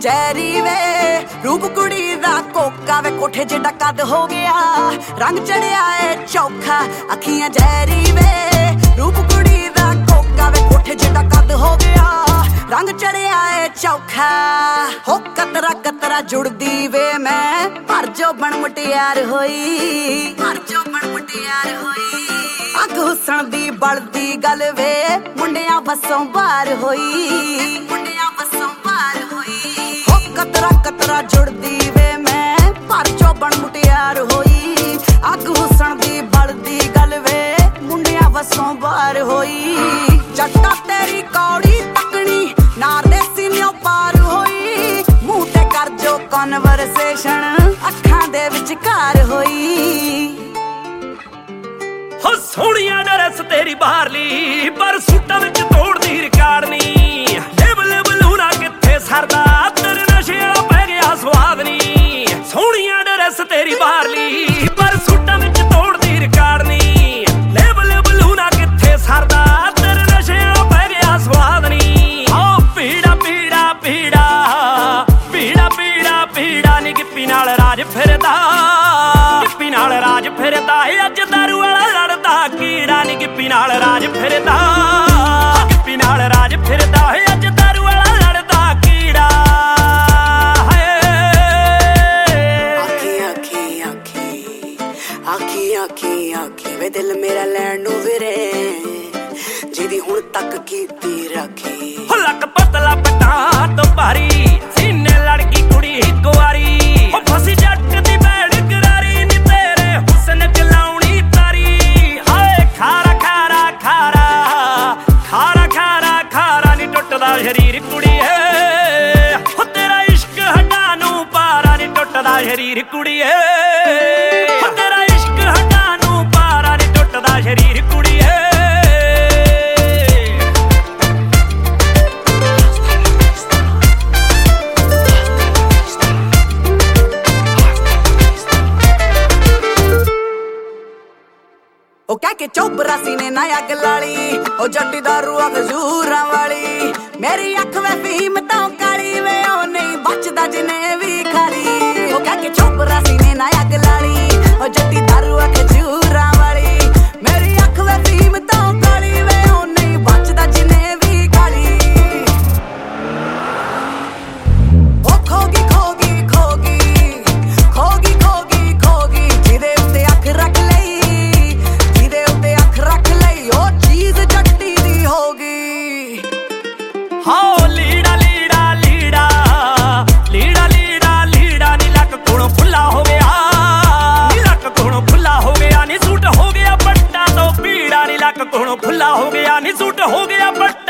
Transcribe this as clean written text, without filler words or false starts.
जहरी वे रूप कुड़ी दा कोका वे कोठे जिड्डा कद हो गया रंग चढ़िया है चौखा अखियां जहरी वे रूप कुड़ी दा कोका वे कोठे जिड्डा कद हो गया रंग चढ़िया है चौखा हो कतरा कतरा जुड़दी वे मैं पर जो बन मुटियार होई पर जो बन मुटियार होई अग हुसन दी बलदी गल वे मुंडिया बसों बाहर होई मुंडिया बसों बाहर होई हो कतरा कतरा जुड़दी वे मैं पर जो बन मुटियार होई अग हुसन दी बलदी गल वे मुंडिया बसों बाहर होई जट्टा तेरी कौड़ी तकनी नार दे सीनियों पार होई मुंह ते कर जो कन्वर्सेशन अखां दे विचकार होई हो सोहणिया ड्रेस तेरी बाहरली पर सूटां विच तोड़दी रिकार्ड नी लेबल बलूना किथे सरदा तेरे नशे वाला पै गया स्वाद नी सोहणिया ड्रेस तेरी बाहरली पर सूटां विच तोड़दी रिकार्ड नी लेबल बलूना किथे सरदा तेरे नशे वाला पै गया स्वाद नी ओ पीड़ा पीड़ा पीड़ा पीड़ा पीड़ा पीड़ा नी गिप्पी नाल राज फिरदा गिप्पी नाल राज फिरदा अज दारू वाला लड़दा कीड़ा नी गिप्पी नाल राज फिरदा गिप्पी नाल राज फिरदा अज दारू वाला लड़दा कीड़ा आखी आखी आखी आखी आखी आखी वे दिल मेरा लैण नूं विरे जिहदी हुण तक कीती रखी हो लक पतला पटा तो भारी सीने लड़की कुड़ी इक वारी हो फसी जट दी बैड़ करारी नी तेरे हुस्न च लाउणी तारी हाय खारा खारा खारा खारा खारा खारा नी टुटदा शरीर कुड़ीए हो तेरा इश्क हटा नूं पारा नी टुटदा शरीर कुड़ीए हो तेरा इश्क हटा नूं पारा नी टुटदा शरीर कुड़ीए ओ कह के चोबरा सीने ना अग लाली ओ जट्टी दारू खजूरां वाली मेरी अख वे फीम तो काली वे ओ नहीं बचदा जिने भी खाली ओ कह के चोबरा सीने ना अग लाली ओ जट्टी दारू खजूरां वाली मेरी अख वे फीम तो काली वे ओ नहीं बचदा जिने भी खाली ओ खोगी खोगी खोगी खोगी खोगी खोगी जिदे उत्ते अख रख लई हाँ लीड़ा लीड़ा लीड़ा लीड़ा लीड़ा लीड़ा नी लक कोलों खुला हो गया नी लक कोलों खुला हो गया नी सूट हो गया पट्टा तो पीड़ा नी लक कोलों खुला हो गया नी सूट हो गया पट्टा